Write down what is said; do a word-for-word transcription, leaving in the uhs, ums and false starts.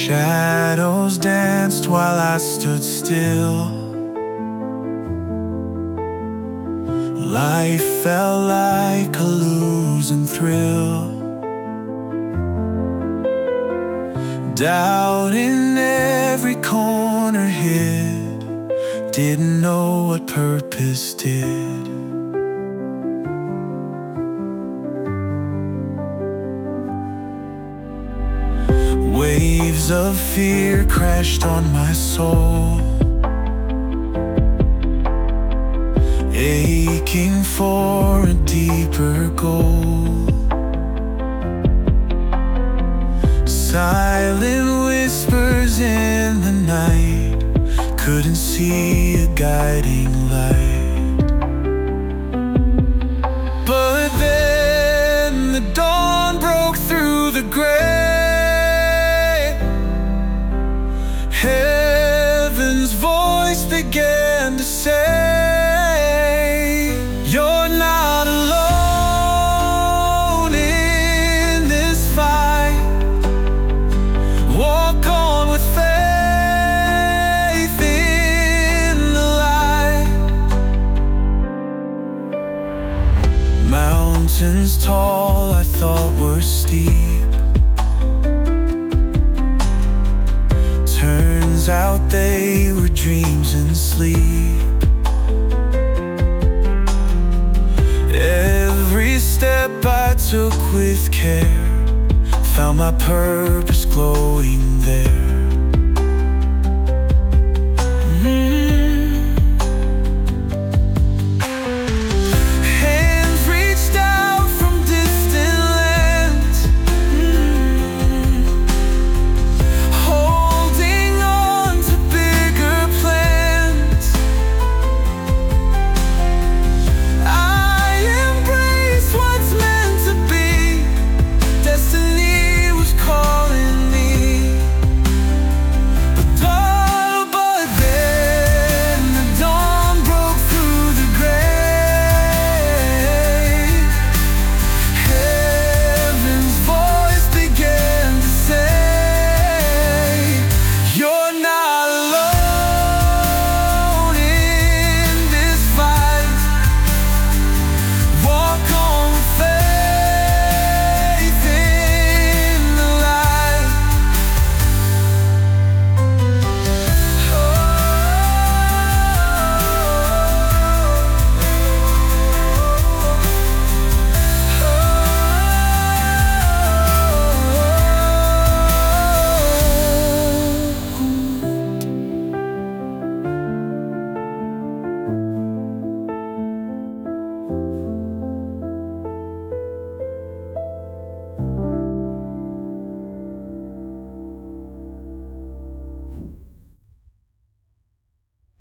Shadows danced while I stood still. Life felt like a losing thrill. Doubt in every corner hid. Didn't know what purpose did. Waves of fear crashed on my soul, aching for a deeper goal. Silent whispers in the night, couldn't see a guiding light. But then the dawn broke through the gray. Heaven's voice began to say, "You're not alone in this fight. Walk on with faith in the light." Mountains tall I thought were steep, turns out they were dreams in sleep. Every step I took with care found my purpose glowing there.